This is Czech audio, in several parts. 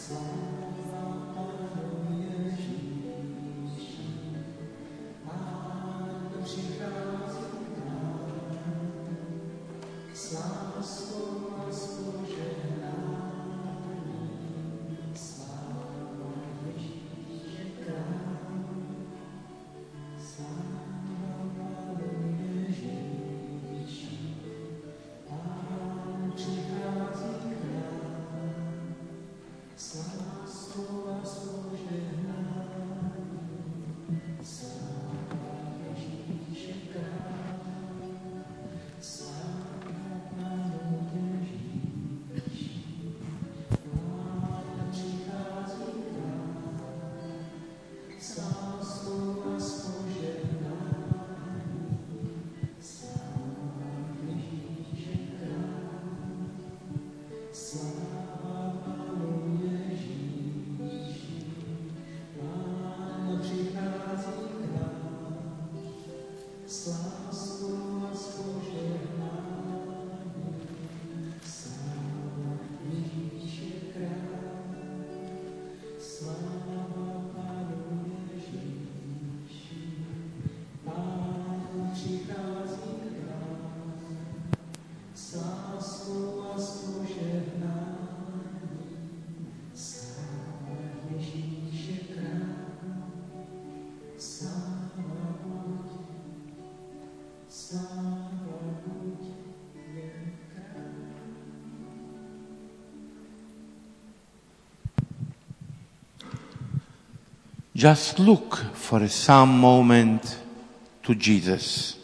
Just look for some moment to Jesus.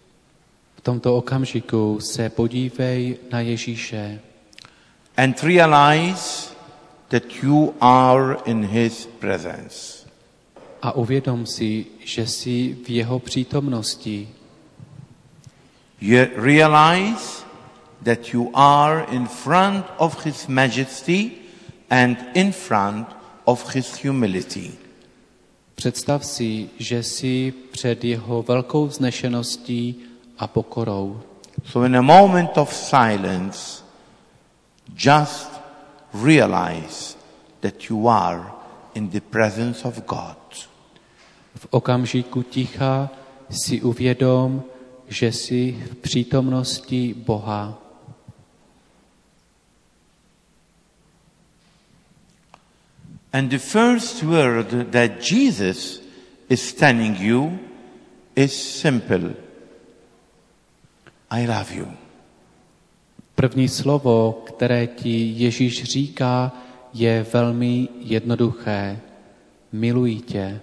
V tomto okamžiku se podívej na Ježíše. And realize that you are in his presence. A uvědom si, že jsi v jeho přítomnosti. You realize that you are in front of his majesty and in front of his humility. Představ si, že jsi před jeho velkou vznešeností a pokorou. So in a moment of silence, just realize that you are in the presence of God. V okamžiku ticha si uvědom, že jsi v přítomnosti Boha. And the first word that Jesus is telling you is simple. I love you. První slovo, které ti Ježíš říká, je velmi jednoduché. Miluji tě.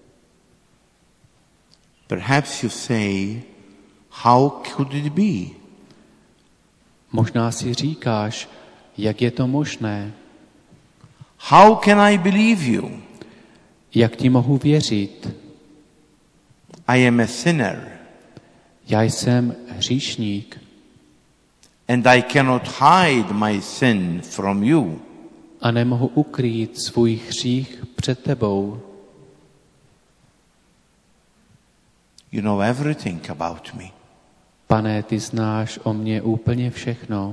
Perhaps you say, how could it be? Možná si říkáš, jak je to možné? How can I believe you? Jak ti mohu věřit? I am a sinner. Já jsem hříšník. And I cannot hide my sin from you. A nemohu ukrýt svůj hřích před tebou. You know everything about me. Pane, ty znáš o mně úplně všechno.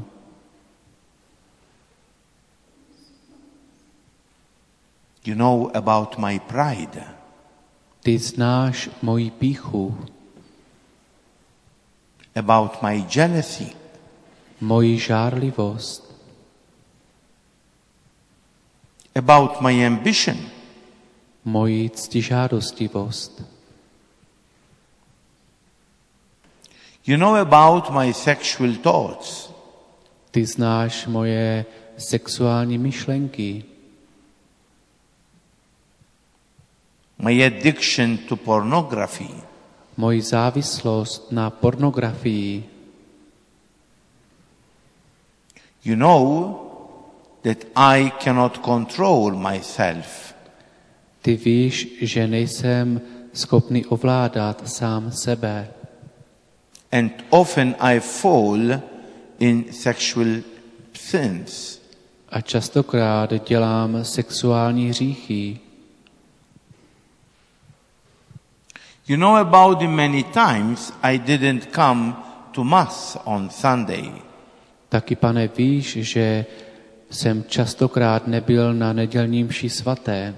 You know about my pride. Ty znáš moji pýchu. About my jealousy. Moji žárlivost. About my ambition. Moji ctižádostivost. You know about my sexual thoughts. Ty znáš moje sexuální myšlenky. My addiction to pornography. Moji závislost na pornografii. You know that I cannot control myself. Ty víš, že nejsem schopný ovládat sám sebe. And often I fall in sexual sins. A častokrát dělám sexuální hříchy. You know about the many times I didn't come to Mass on Sunday. Taky, Pane, víš, že jsem častokrát nebyl na nedělní mši svaté.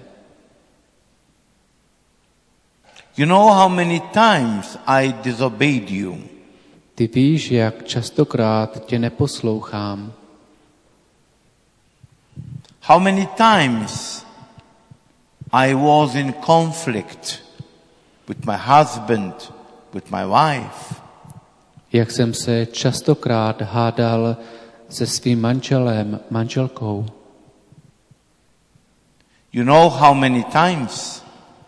You know how many times I disobeyed you. Ty víš, jak častokrát tě neposlouchám. How many times I was in conflict with my husband, with my wife. Jak jsem se častokrát hádal se svým manželem, manželkou. You know how many times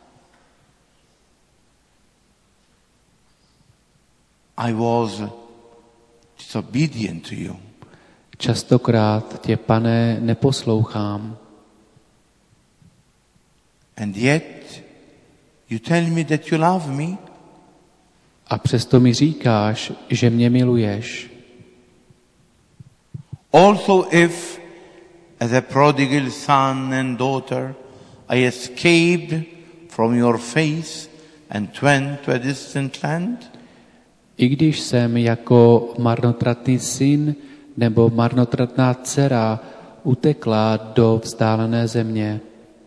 I was disobedient to you. Častokrát tě, Pane, neposlouchám. And yet you tell me that you love me. A přesto mi říkáš, že mě miluješ. Also if, as a prodigal son and daughter, I escaped from your face and went to a distant land. I když jsem jako marnotratný syn nebo marnotratná dcera utekla do vzdálené země.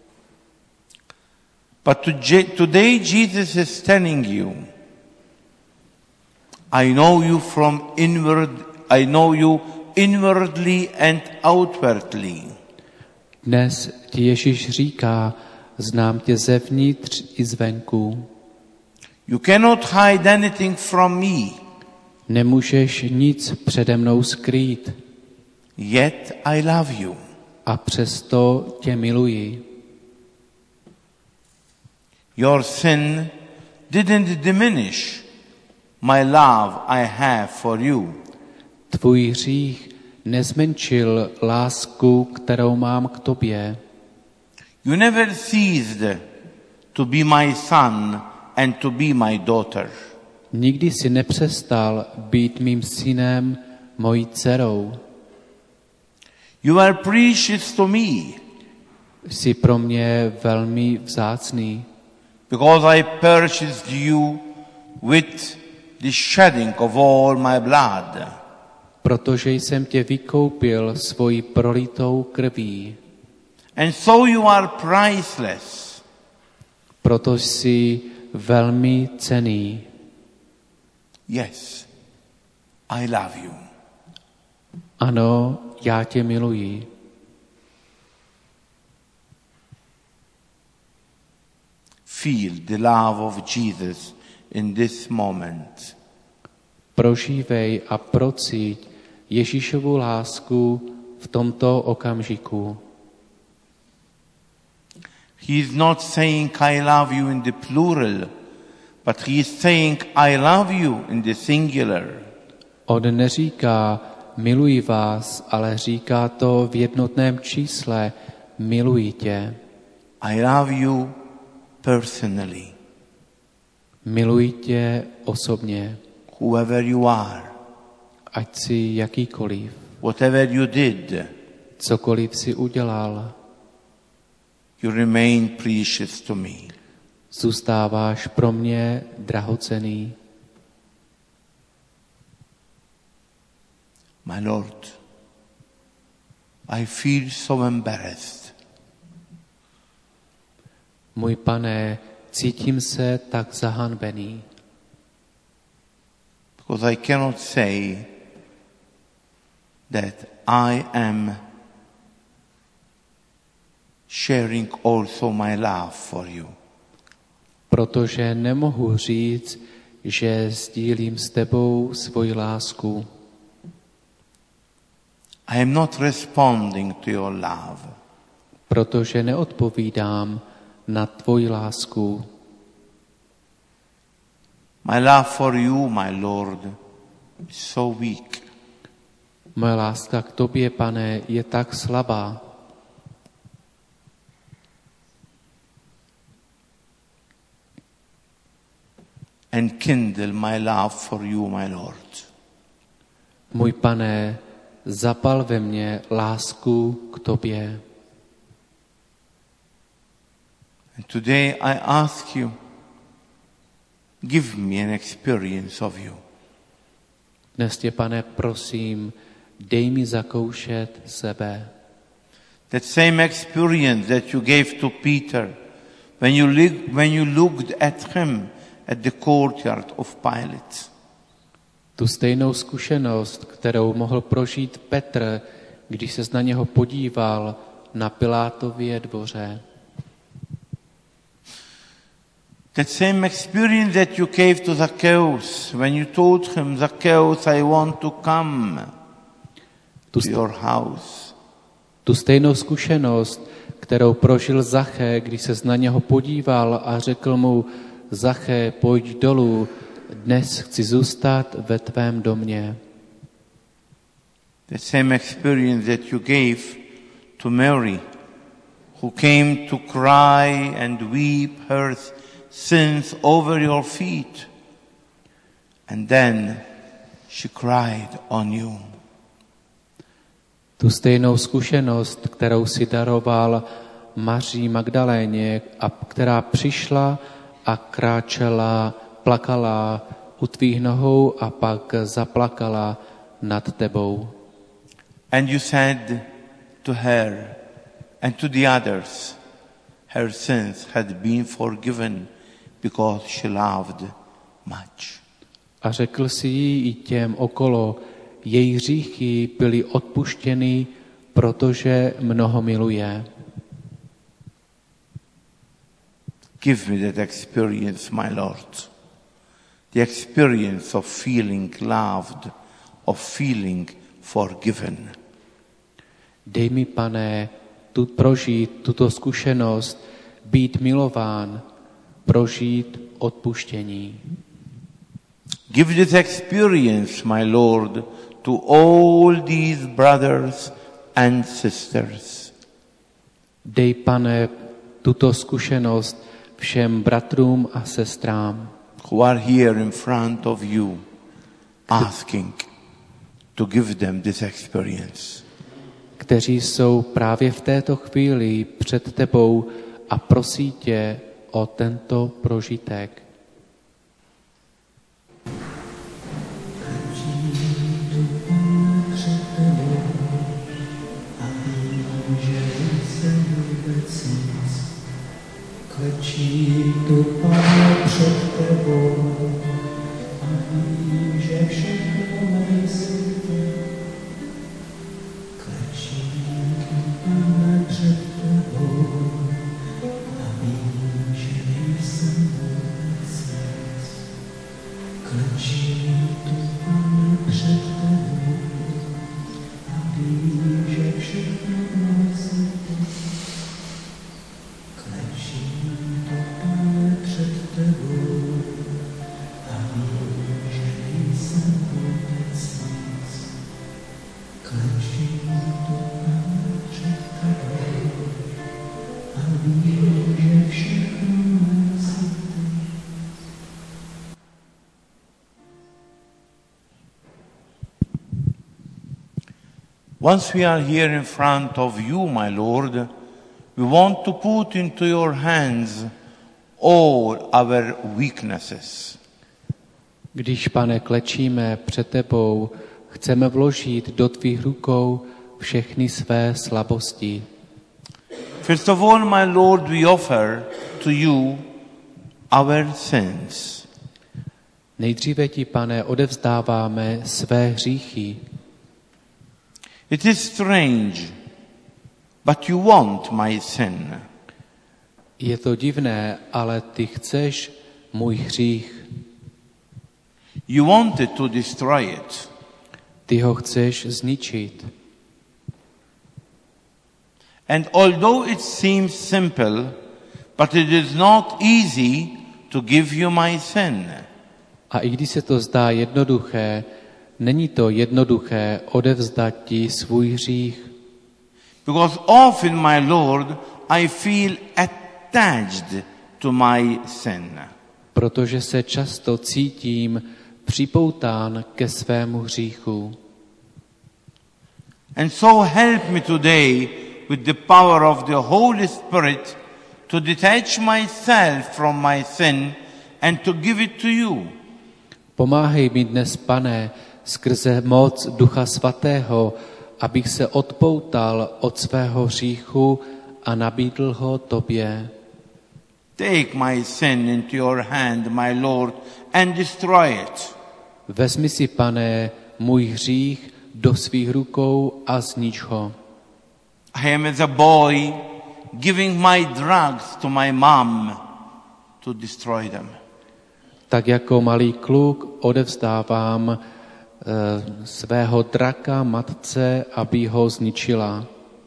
But today Jesus is telling you, I know you inwardly and outwardly. Dnes ti Ježíš říká, znám tě zevnitř i zvenku. You cannot hide anything from me. Nemůžeš nic přede mnou skrýt. Yet I love you. A přesto tě miluji. Your sin didn't diminish my love I have for you. Tvůj hřích nezmenšil lásku, kterou mám k tobě. You never ceased to be my son and to be my daughter. Nikdy si nepřestal být mým synem, mojí dcerou. You are precious to me. Jsi pro mě velmi vzácný. Because I purchased you with the shedding of all my blood. Protože jsem tě vykoupil svojí prolitou krví. And so you are priceless. Proto jsi velmi cenný. Yes, I love you. Ano, já tě miluji. Feel the love of Jesus in this moment. Prožívej a procíť Ježíšovu lásku v tomto okamžiku. He is not saying I love you in the plural, but he is saying I love you in the singular. On neříká miluji vás, ale říká to v jednotném čísle miluji tě. I love you personally. Miluji tě osobně. Whoever you are. Ať jsi jakýkoliv. Whatever you did. Cokoliv jsi udělal. You remain precious to me. Zůstáváš pro mě drahocenný. My Lord, I feel so embarrassed. Můj Pane, cítím se tak zahanbený. Because I cannot say that I am sharing also my love for you. Protože nemohu říct, že sdílím s tebou svoji lásku. I am not responding to your love. Protože neodpovídám na tvoji lásku. My love for you, my Lord, is so weak. Moje láska k tobě, Pane, je tak slabá. And kindle my love for you, my Lord. Můj Pane, zapal ve mně lásku k tobě. And today I ask you, give me an experience of you. Dnes tě, Pane, prosím, dej mi zakoušet sebe. That same experience that you gave to Peter when you looked at him at the courtyard of Pilate. Tu stejnou zkušenost, kterou mohl prožít Petr, když se na něho podíval na Pilátově dvoře. That same experience that you gave to Zacchaeus when you told him, Zacchaeus, I want to come to your house. Tu stejnou zkušenost, kterou prožil Zaché, když se na něho podíval a řekl mu, Zaché, pojď dolů, dnes chci zůstat ve tvém domě. The same experience that you gave to Mary, who came to cry and weep her sins over your feet, and then she cried on you. Tu stejnou zkušenost, kterou si daroval Maří Magdaléně, a která přišla a kráčela, plakala u tvých nohou a pak zaplakala nad tebou. And you said to her and to the others, her sins had been forgiven because she loved much. A řekl si jí i těm okolo, její hříchy byly odpuštěny, protože mnoho miluje. Give me that experience, my Lord. The experience of feeling loved, of feeling forgiven. Dej mi, Pane, prožít tuto zkušenost, být milován, prožít odpuštění. Give this experience, my Lord, to all these brothers and sisters. Dej, Pane, tuto zkušenost všem bratrům a sestrám, who are here in front of you, asking to give them this experience. Kteří jsou právě v této chvíli před tebou a prosí tě o tento prožitek. Klečí tu, Pane, před tebou a vím, že všechno nejsi ty. Klečí tu, Pane, před tebou a vím, že nejsem vůbec nic. Klečí tu, Pane, před tebou a vím, že všechno nejsi ty. Klečí tu, Pane, před tebou a vím, že nejsem vůbec nic. Klečí tu, Pane, před tebou a vím, že všechno nejsi ty. Once we are here in front of you, my Lord, we want to put into your hands all our weaknesses. Když, Pane, klečíme před tebou, chceme vložit do tvých rukou všechny své slabosti. First of all, my Lord, we offer to you our sins. Nejdříve ti, Pane, odevzdáváme své hříchy. It is strange, but you want my sin. Je to divné, ale ty chceš můj hřích. You wanted to destroy it. Ty ho chceš zničit. And although it seems simple, but it is not easy to give you my sin. A i když se to zdá jednoduché, není to jednoduché odevzdat ti svůj hřích. Because often, my Lord, I feel attached to my sin. Protože se často cítím připoután ke svému hříchu. And so help me today with the power of the Holy Spirit to detach myself from my sin and to give it to you. Pomáhej mi dnes, Pane, skrze moc Ducha Svatého, abych se odpoutal od svého hříchu a nabídl ho tobě. Take my sin into your hand, my Lord, and destroy it. Vezmi si, Pane, můj hřích do svých rukou a znič ho. I am as a boy giving my drugs to my mom to destroy them. Tak jako malý kluk odevzdávám svého draka matce, aby ho zničila.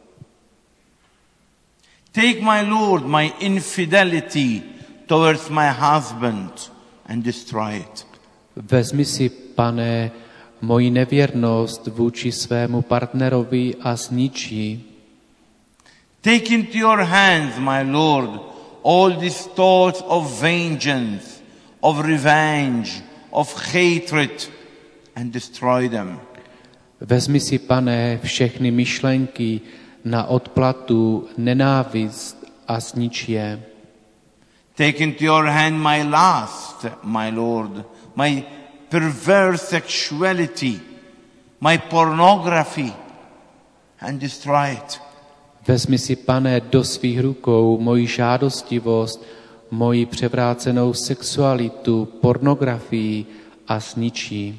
Take, my Lord, my infidelity towards my husband and destroy it. Vezmi si, Pane, moji nevěrnost vůči svému partnerovi a zničí. Take into your hands, my Lord, all these thoughts of vengeance, of revenge, of hatred, and destroy them. Vezmi si, Pane, všechny myšlenky na odplatu, nenávist a znič je. Take into your hand my lust, my Lord, my perverse sexuality, my pornography, and destroy it. Vezmi si, Pane, do svých rukou moji žádostivost, moji převrácenou sexualitu, pornografii a zničí.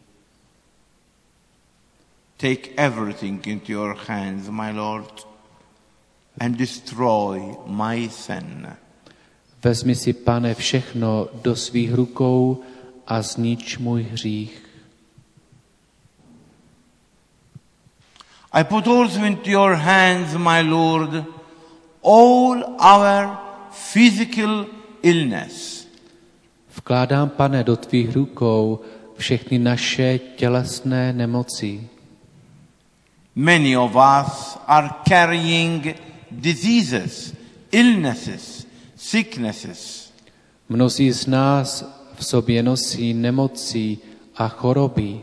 Take everything into your hands, my Lord, and destroy my sin. Vezmi si, Pane, všechno do svých rukou a znič můj hřích. I put also into your hands, my Lord, all our physical illness. Vkládám, Pane, do tvých rukou všechny naše tělesné nemoci. Many of us are carrying diseases, illnesses, sicknesses. Mnozí z nás v sobě nosí nemoci a choroby.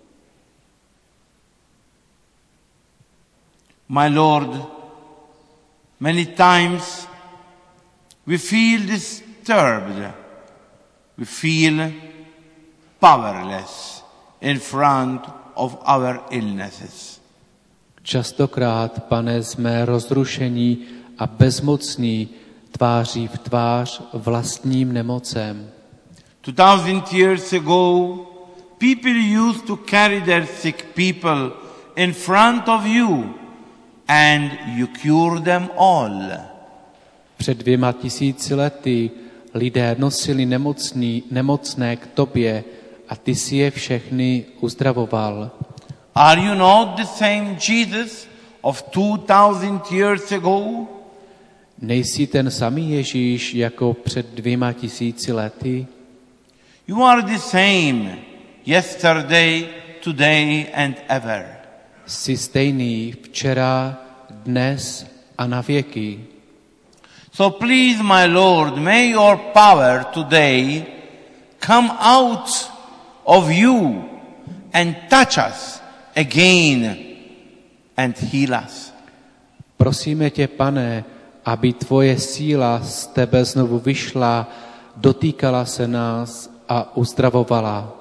My Lord, many times we feel disturbed. We feel powerless in front of our illnesses. Častokrát, Pane, jsme rozrušení a bezmocní tváří v tvář vlastním nemocem. 2000 years ago, people used to carry their sick people in front of you and you cure them all. Před 2000 lety lidé nosili nemocné k tobě a ty si je všechny uzdravoval. Are you not the same Jesus of 2000 years ago? Nejsi ten samý Ježíš jako před 2000 lety? You are the same yesterday, today and ever. Jsi stejný včera, dnes a na věky. So please, my Lord, may your power today come out of you and touch us again and heal us. Prosíme tě, Pane, aby tvoje síla z tebe znovu vyšla, dotýkala se nás a uzdravovala.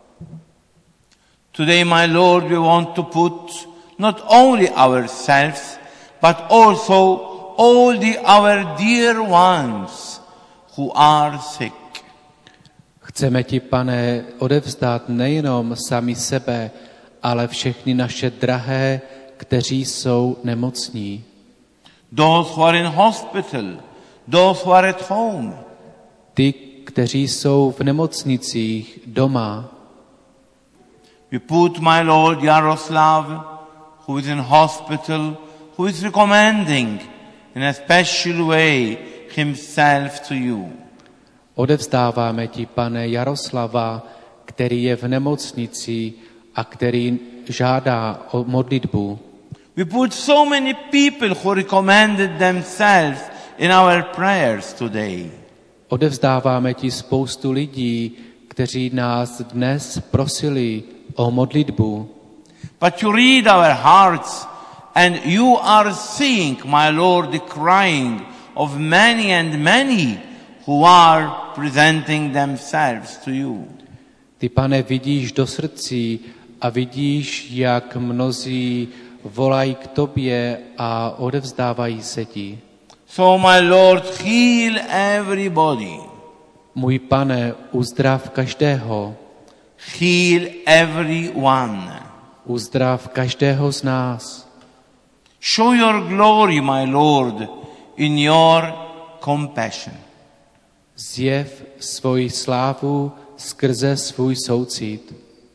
Today, my Lord, we want to put not only ourselves, but also all our dear ones who are sick. Chceme ti, Pane, odevzdat nejenom sami sebe, ale všechny naše drahé, kteří jsou nemocní. Those who are in hospital, those who are at home. Ty, kteří jsou v nemocnicích doma. We put, my Lord, Yaroslav, who is in hospital, who is recommending in a special way himself to you. Odevzdáváme ti, Pane, Jaroslava, který je v nemocnici a který žádá o modlitbu. We put so many people who recommended themselves in our prayers today. Odevzdáváme ti spoustu lidí, kteří nás dnes prosili o modlitbu. But you read our hearts and you are seeing, my Lord, the crying of many and many who are presenting themselves to you. Ty, Pane, vidíš do srdcí a vidíš, jak mnozí volají k tobě a odevzdávají se ti. So my Lord, heal everybody. Můj Pane, uzdrav každého, Heal everyone. uzdrav každého z nás. Show your glory, my Lord, in your compassion. Zjev svoji slávu skrze svůj soucit.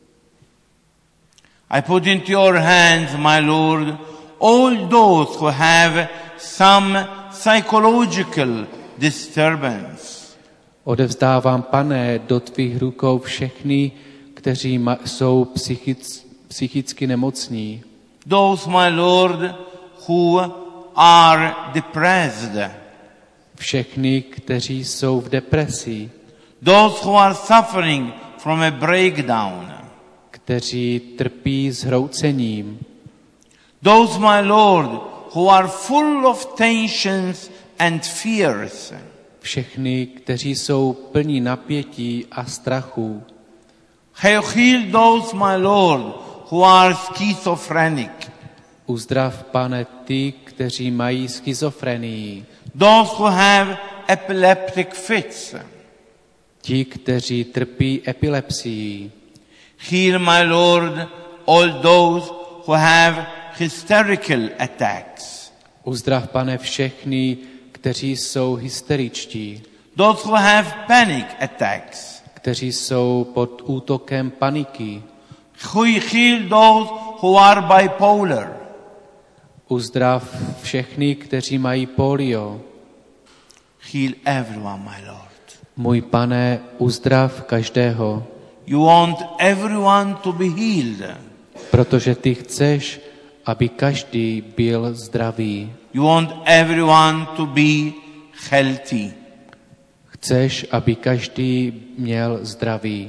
I put into your hands, my Lord, all those who have some psychological disturbance. Odevzdávám, Pane, do tvých rukou všechny, kteří jsou psychicky nemocní. Those, my Lord, who are depressed. Všechny, kteří jsou v depresi. Those who are suffering from a breakdown. Kteří trpí zhroucením. Those, my Lord, who are full of tensions and fears. Všechny, kteří jsou plní napětí a strachu. Heal those, my Lord, who are schizophrenic. Uzdrav, Pane, ty, kteří mají schizofrenii. Those who have epileptic fits. Ti, kteří trpí epilepsií. Heal, my Lord, all those who have hysterical attacks. Uzdrav, Pane, všechny, kteří jsou hysteričtí. Those who have panic attacks. Kteří jsou pod útokem paniky. Heal those who are bipolar. Uzdrav všechny, kteří mají polio. Heal everyone, my Lord. Můj Pane, uzdrav každého. You want everyone to be healed. Protože ty chceš, aby každý byl zdravý. You want everyone to be healthy. Chceš, aby každý měl zdraví.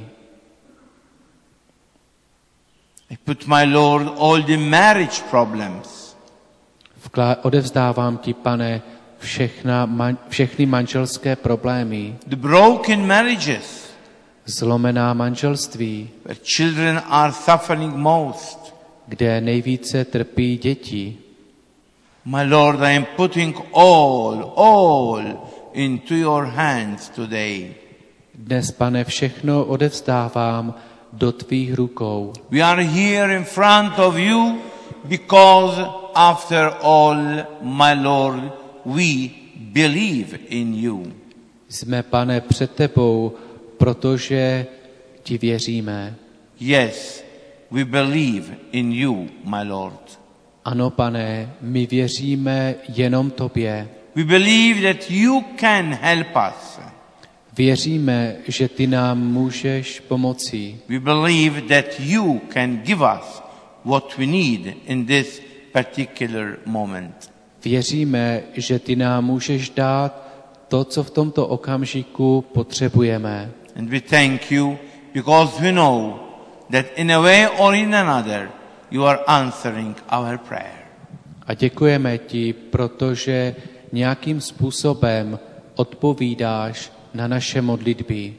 I put, my Lord, all the marriage problems. Odevzdávám ti, Pane, všechny manželské problémy. The broken marriages. Zlomená manželství. Where children are suffering most. Kde nejvíce trpí děti. My Lord, I am putting all into your hands today. Dnes, Pane, všechno odevzdávám do tvých rukou. We are here in front of you because after all, my Lord, we believe in you. Jsme, Pane, před tebou, protože ti věříme. Yes, we believe in you, my Lord. Ano, Pane, my věříme jenom tobě. We believe that you can help us. Věříme, že ty nám můžeš pomoci. We believe that you can give us what we need in this particular moment. Věříme, že ty nám můžeš dát to, co v tomto okamžiku potřebujeme. And we thank you because we know that in a way or in another you are answering our prayer. A děkujeme ti, protože nějakým způsobem odpovídáš na naše modlitby.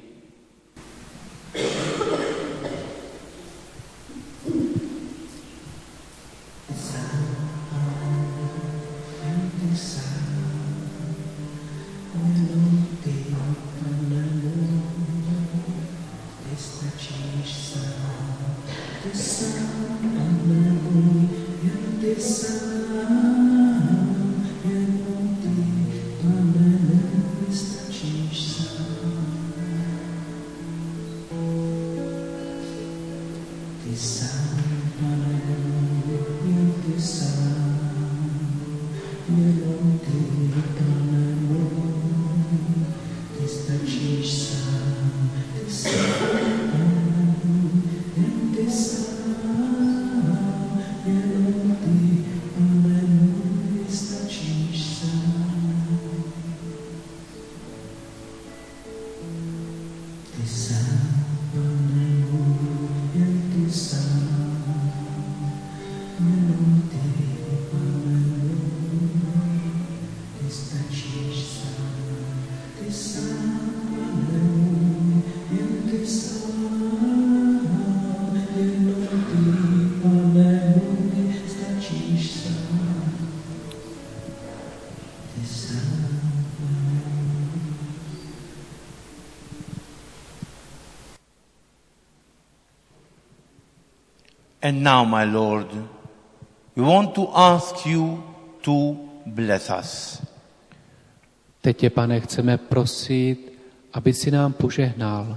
And now, my Lord, we want to ask you to bless us. Teď tě, Pane, chceme prosit, aby si nám požehnal.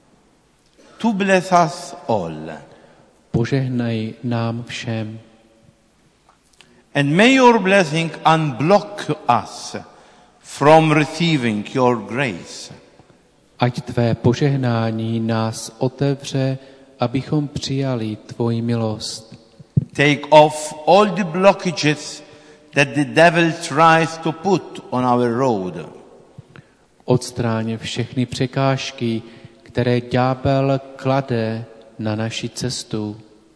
To bless us all. Požehnej nám všem. And may your blessing unblock us from receiving your grace. Ať tvé požehnání nás otevře, abychom přijali tvoji milost. Take off all the blockages that the devil tries to put on our road. Odstráň všechny překážky, které ďábel klade na naši cestu.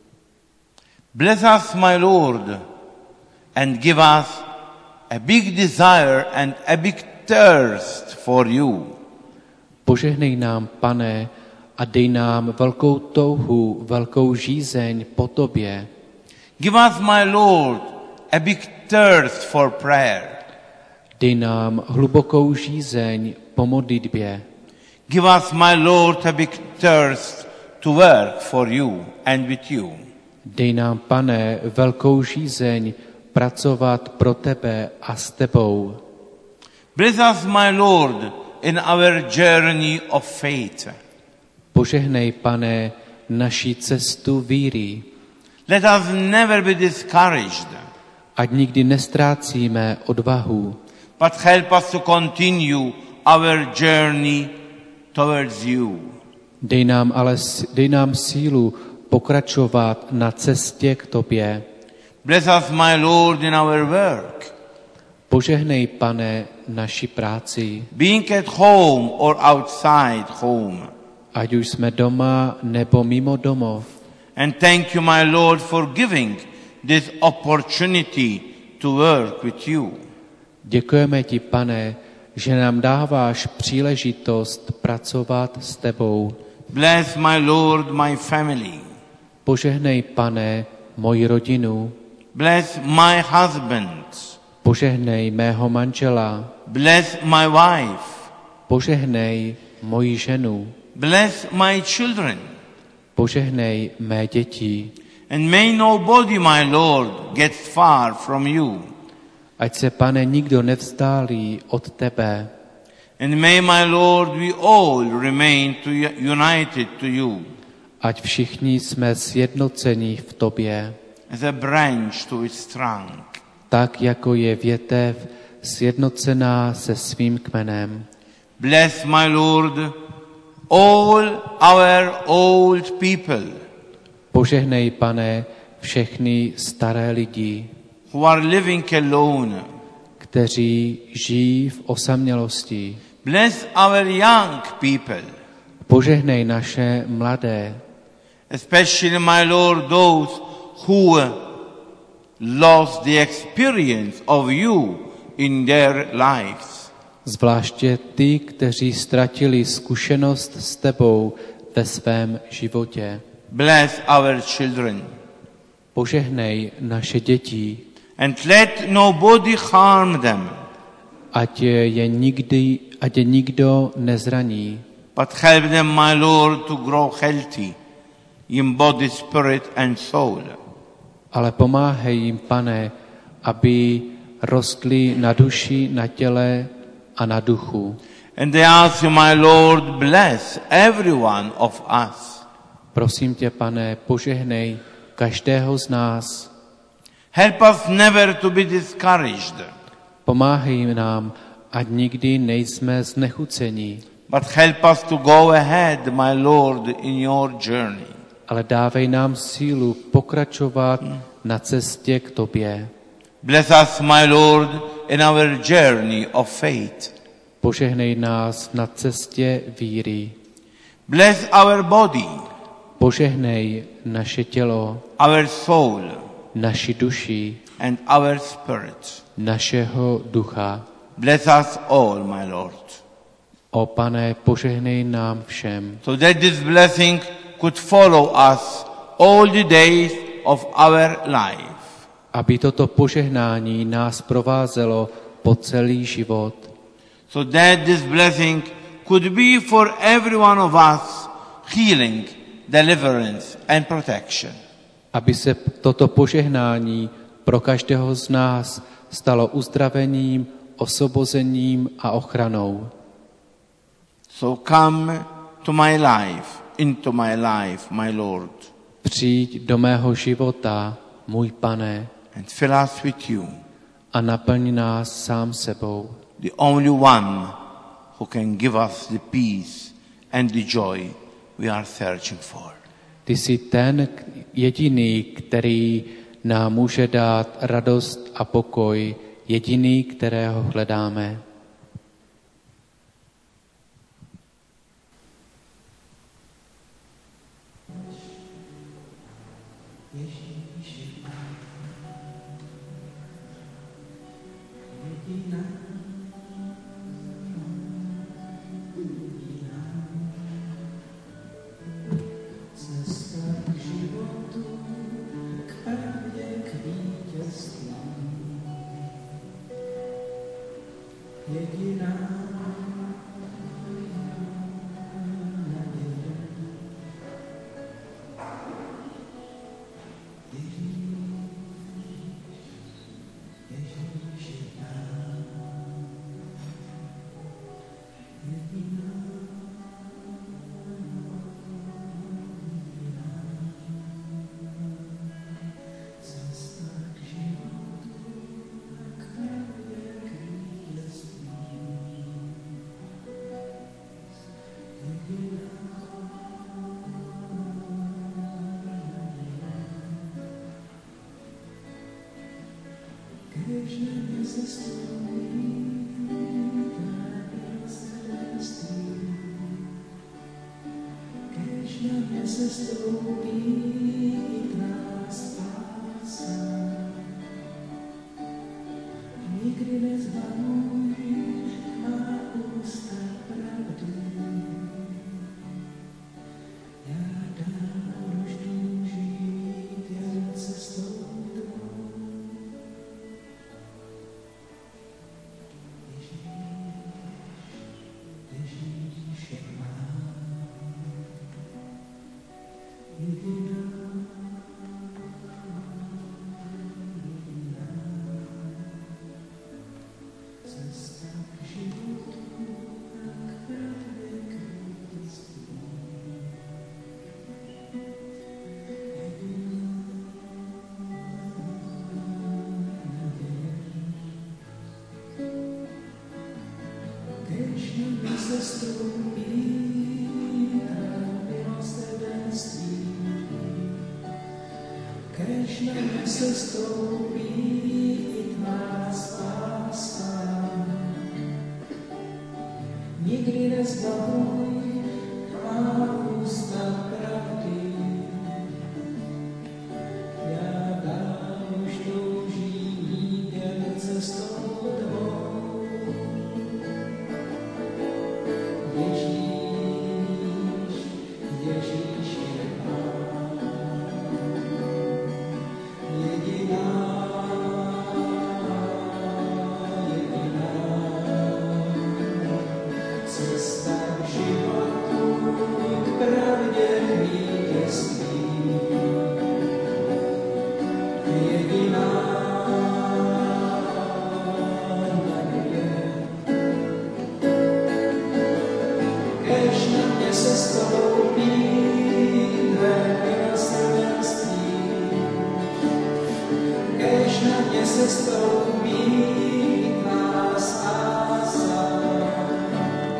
Bless us, my Lord, and give us a big desire and a big thirst for you. Požehnej nám, Pane, a dej nám velkou touhu, velkou žízeň po tobě. Give us, my Lord, a big thirst for prayer. Dej nám hlubokou žízeň po modlitbě. Give us, my Lord, a big thirst to work for you and with you. Dej nám, Pane, velkou žízeň pracovat pro tebe a s tebou. Bless us, my Lord, in our journey of faith. Požehnej, Pane, naši cestu víry. Let us never be discouraged, Ať nikdy nestrácíme odvahu, but help us to continue our journey towards you. Dej nám sílu pokračovat na cestě k tobě. Bless us, my Lord, in our work. Požehnej, Pane, naši práci, Being at home or outside home. ať už jsme doma nebo mimo domov. And thank you, my Lord, for giving this opportunity to work with you. Děkujeme ti, Pane, že nám dáváš příležitost pracovat s tebou. Bless, my Lord, my family. Požehnej, Pane, moji rodinu. Bless my husband. Požehnej mého manžela. Bless my wife. Požehnej moji ženu. Bless my children. Požehnej mé děti. And may nobody, my Lord, get far from you. Ať se, Pane, nikdo nevzdálí od tebe. And may, my Lord, we all remain united to you. Ať všichni jsme sjednoceni v tobě. As a branch to its trunk. Tak, jako je větev sjednocená se svým kmenem. Bless, my Lord, all our old people. Požehnej, Pane, všechny staré lidi, Who are living alone. kteří žijí v osamělosti. Bless our young people. Požehnej naše mladé, Especially, my Lord, those who lost the experience of you in their lives. zvláště ty, kteří ztratili zkušenost s tebou ve svém životě. Bless our children. Požehnej naše děti, And let nobody harm them, ať je nikdo nezraní, but help them, my Lord, to grow healthy in body, spirit and soul. ale pomáhej jim, Pane, aby rostli na duši, na těle a na duchu. And they ask you, my Lord, bless every one of us. Prosím tě, Pane, požehnej každého z nás. Help us never to be discouraged, Pomáhej nám, ať nikdy nejsme znechucení, but help us to go ahead, my Lord, in your journey. ale dávej nám sílu pokračovat na cestě k tobě. Bless us, my Lord, in our journey of faith. Požehnej nás na cestě víry. Bless our body, Požehnej naše tělo, our soul, naši duši, and our spirit. našeho ducha. Bless us all, my Lord, O Pane, požehnej nám všem, so that this blessing could follow us all the days of our life. aby toto požehnání nás provázelo po celý život, So that this blessing could be for every one of us healing, deliverance, and protection. aby se toto požehnání pro každého z nás stalo uzdravením, osvobozením a ochranou. So come to my life, into my life, my Lord, Přijď do mého života, můj Pane, and fill us with you, a naplň nás sám sebou. the only one who can give us the peace and the joy we are searching for. Ty jsi ten jediný, který nám může dát radost a pokoj, jediný, kterého hledáme.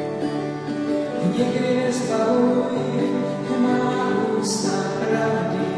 Někdy nezbavuj má ústa pravdy.